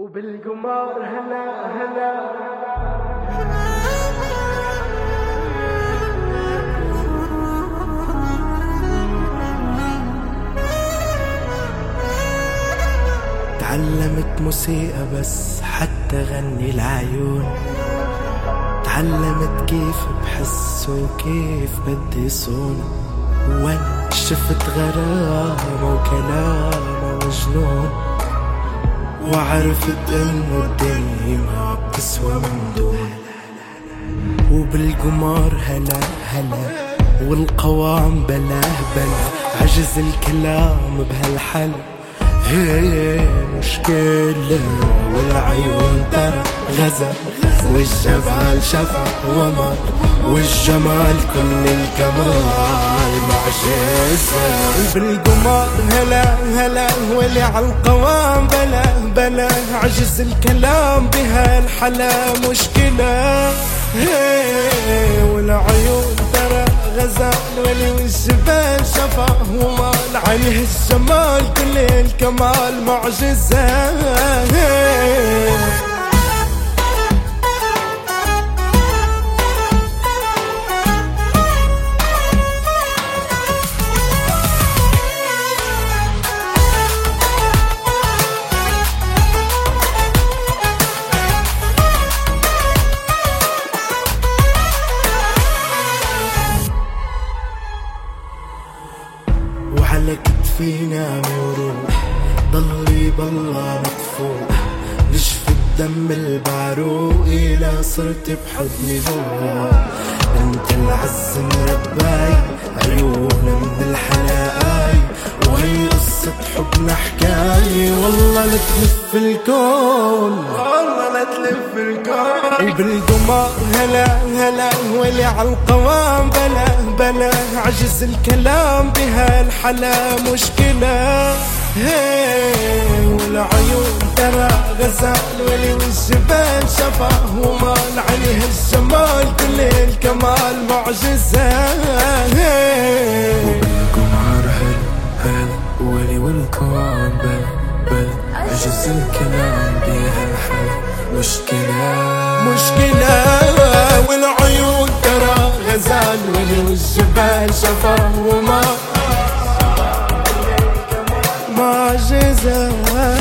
وبالقمر هلا هلا. تعلمت موسيقى بس حتى غني العيون، تعلمت كيف بحس وكيف بدي صون، وانا شفت غرامة وكلامة وجنون، وعرفت انه الدنيا ما بتسوى من دون. وبالقمار هلا هلا والقوام بلا بلا، عجز الكلام بهالحل هي مشكلة. والعيون ترى غزل والجمال شفا ومر، والجمال كل الكمال معجزة. وبالقمر هلا هلا واللي عالقوام بلا بلا، عجز الكلام بهالحلا مشكلة. والعيون ترى غزال ولي والجبال شفا ومال، عليه الجمال كل الكمال معجزة. وعلى كتفي نام وروح، ضلي بالله مدفوع، نشف الدم البعروق إلى صرت بحضني ضوء. انت العز مرباي عيون من الحلاقاي، وهي قصة حبنا حكاية والله لتلف الكون، والله لتلف الكون. وبالقمر هلا هلا واللي عالقوام بلا بلا، عجز الكلام بهالحلا مشكلة. والعيون ترى غزال ولي والجبال شفا ومال، عليه الجمال كل الكمال معجزة. وبالقمر هلا هلا ولي والكون بلا بلا، عجز الكلام بهالحلا مشكلة مشكلة. والعيون ترى غزال ولي والجبال شفا ومال معجزة.